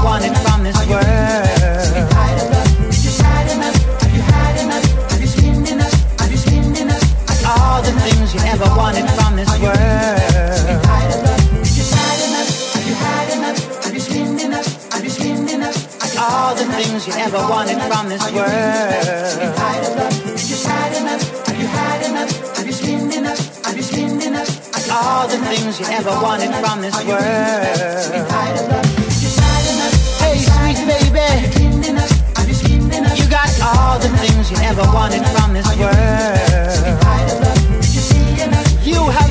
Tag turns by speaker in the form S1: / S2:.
S1: wanted from this world. All the things you ever wanted from this world. All the things you ever wanted from this world. All the things you ever wanted from this world. Hey, sweet baby, you got all the things you ever wanted from this world. You have